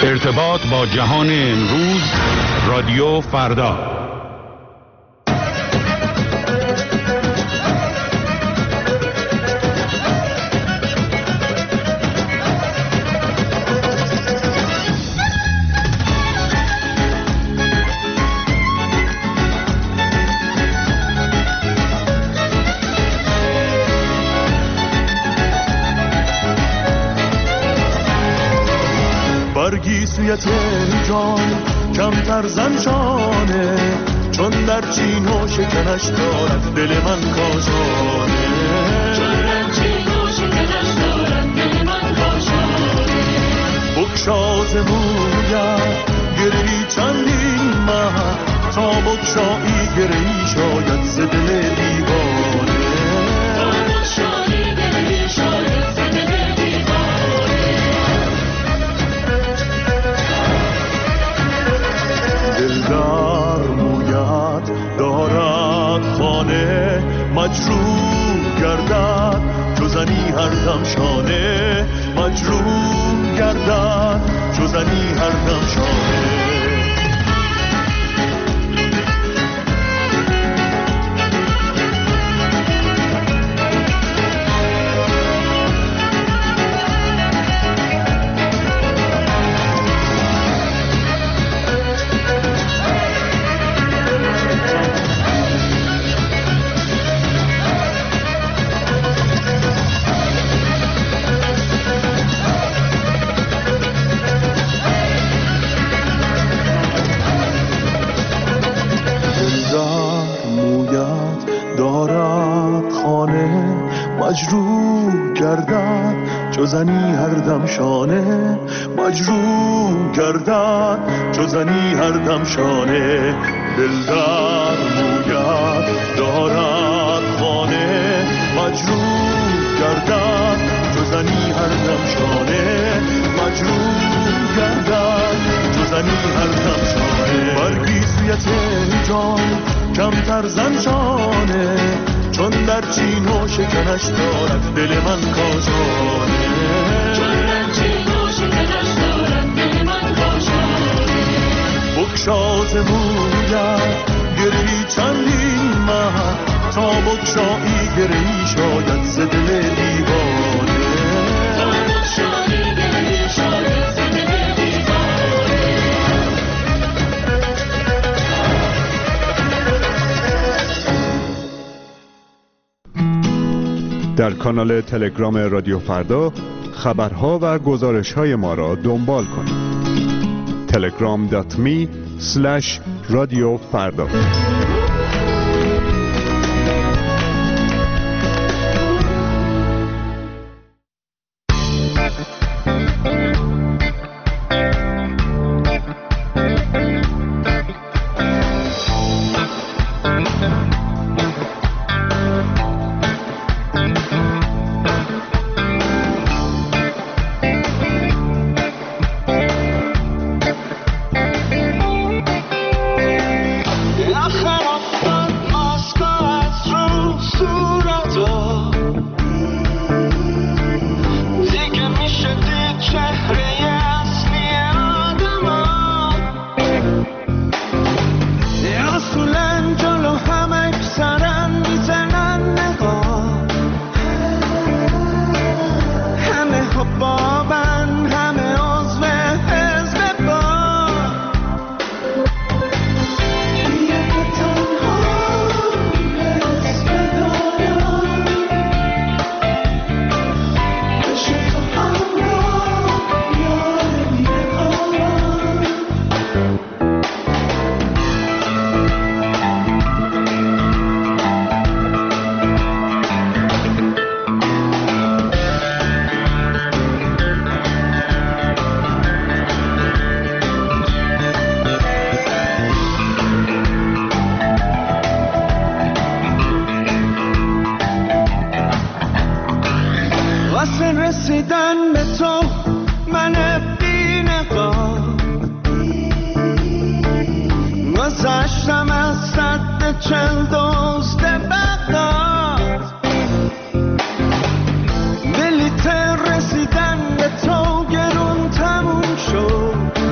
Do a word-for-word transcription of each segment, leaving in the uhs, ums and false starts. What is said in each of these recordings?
ارتباط با جهان امروز، رادیو فردا. برگی سوی تهران کمتر زنشانه، چون در چین و شکنش دارد دل من کاشانه، چون در چین و شکنش دارد دل من کاشانه. بکشاز موید گری چندین ماه، تا بکشایی گری شاید ز دل دیوانه، تا بکشایی گری شاید ز دل دیوانه. دلدار موید دارد خانه، مجروح گردد چو زنی هر دم شانه، مجروح گردد چو زنی هر دم شانه. مجروح گردد چو زنی هر دم شانه، مجروح گردد چو زنی هر دم شانه. دلدار موید دارد خانه، مجروح گردد چو زنی هر دم شانه، مجروح گردد چو زنی هر دم شانه. برگی سوی تهران کمتر زنشانه، چون در چین و شکنش دارد دل من کاشانه، چون در چین و شکنش دارد دل من کاشانه. بکشاز موید گری چندین ماه، تا بکشایی گری شاید ز دل دیوانه، تا بکشایی گری شاید ز دل دیوانه. در کانال تلگرام رادیو فردا خبرها و گزارش‌های ما را دنبال کنید. تلگرام دات می اسلش رادیو فردا. رسیدن به تو من بی نقاب، گذشتم از صد چل دوست بغداد، بلیت رسیدن به تو گرون تموم شد،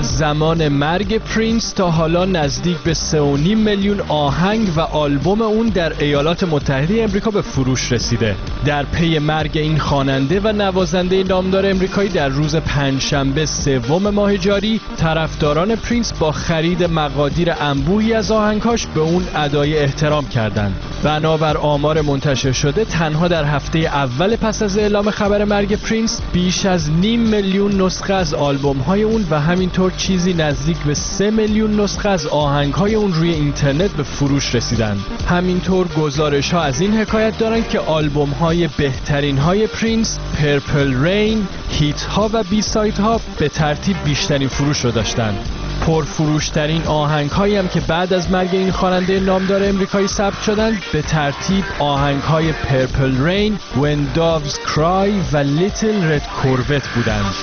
از زمان مرگ پرینس تا حالا نزدیک به سه و نیم میلیون آهنگ و آلبوم اون در ایالات متحده امریکا به فروش رسیده. در پی مرگ این خواننده و نوازنده نامدار امریکایی در روز پنجشنبه سوم ماه جاری، طرفداران پرینس با خرید مقادیر انبوهی از آهنگاش به اون ادای احترام کردند. بنابر آمار منتشر شده، تنها در هفته اول پس از اعلام خبر مرگ پرینس بیش از نیم میلیون نسخه از آلبوم‌های اون و همینطور چیزی نزدیک به سه میلیون نسخه از آهنگ‌های اون روی اینترنت به فروش رسیدن. همینطور گزارش‌ها از این حکایت دارن که آلبوم‌های بهترین‌های پرینس، پرپل رین، هیت‌ها و بی سایدها به ترتیب بیشترین فروش رو داشتن. پرفروشترین آهنگ‌هایی هم که بعد از مرگ این خواننده نامدار امریکایی ثبت شدند به ترتیب آهنگ‌های پرپل رین، When Doves Cry و Little Red Corvette بودند.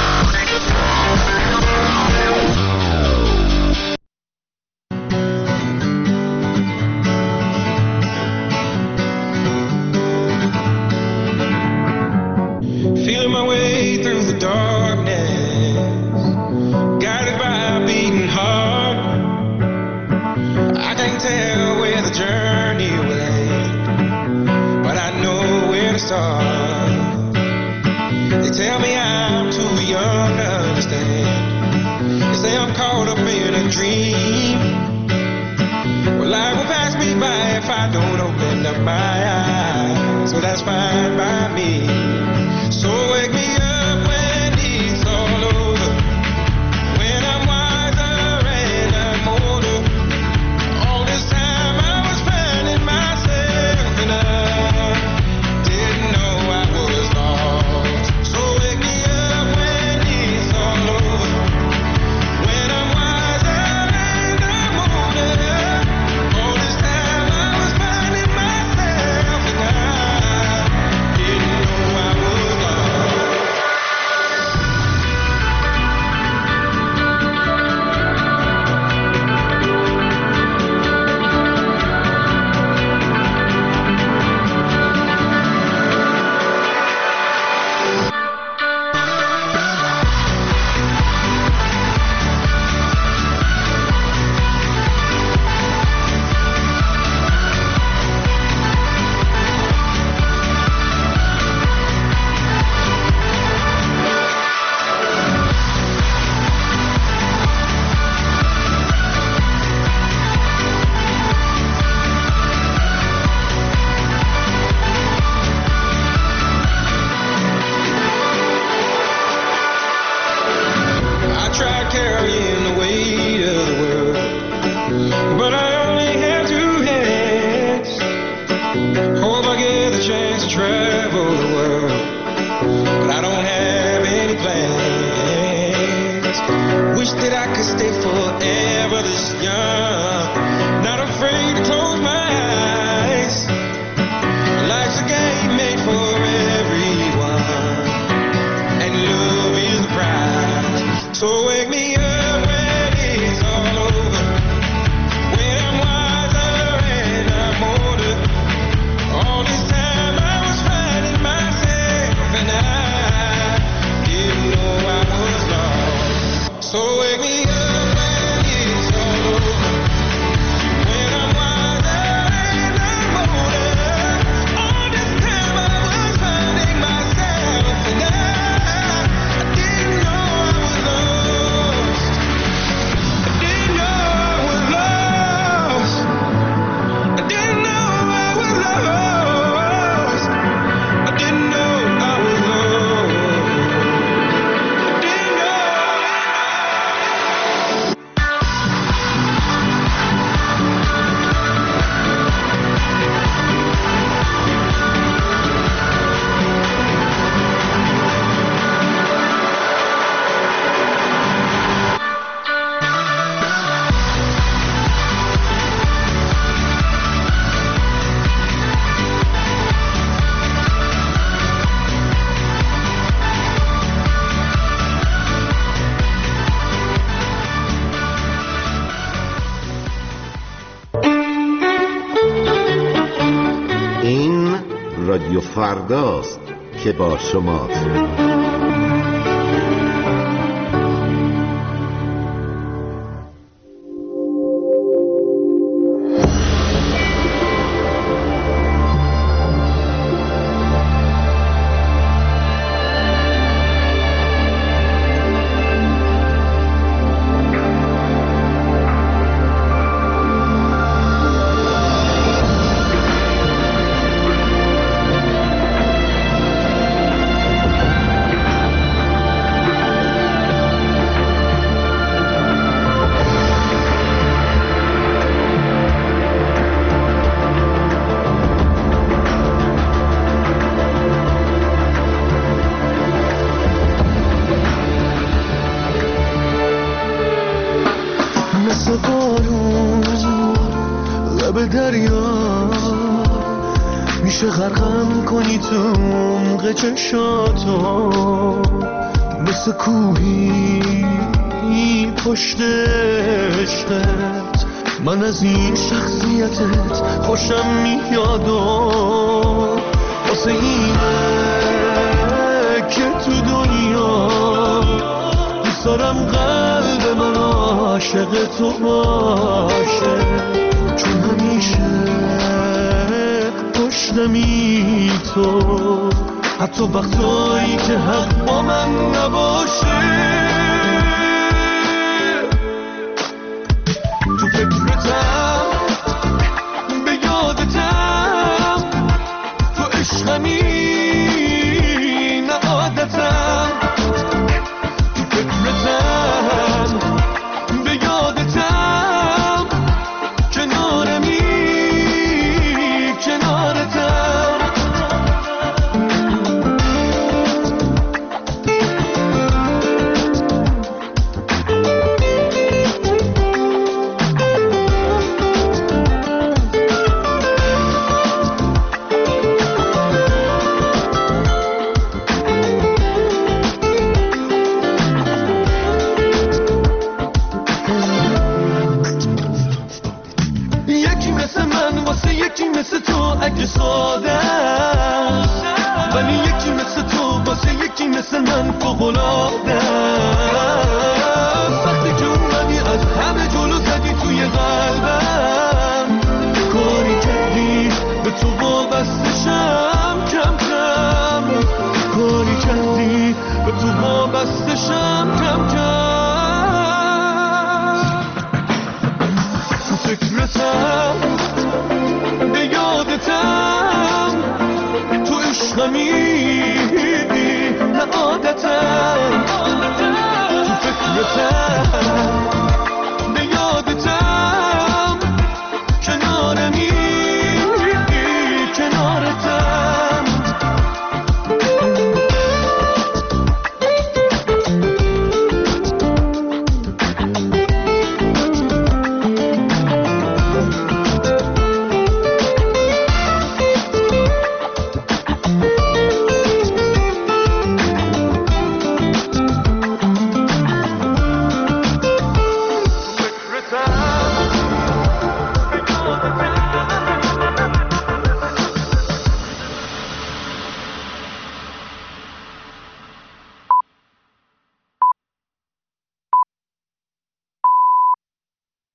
رادیو فرداست که با شماست. مثل بارون لب دریا میشه غرقم کنی تو عمق چشاتو، مثل کوهی پشت عشقت من از این شخصیتت خوشم میاد و واسه اینه که تو دنیا دوست دارم قلب من عاشق تو باشه، چون همیشه پشتمی تو، حتی وقتایی که حق با من نباشه. تو فکرتم به یادتم، تو عشقمی نه عادتم. تو فکرتم به یادتم، کنارمی کنارتم. یکی مثل تو اگه ساده، ولی یکی مثل تو واسه یکی مثل من فوق‌العاده. وقتی که اومدی از همه جلو زدی توی قلبم، کاری کردی به تو وابستشم کم کم، کاری کردی به تو وابستشم کم کم. تو فکرتم به یادتم، تو عشقمی نه عادتم. تو فکرتم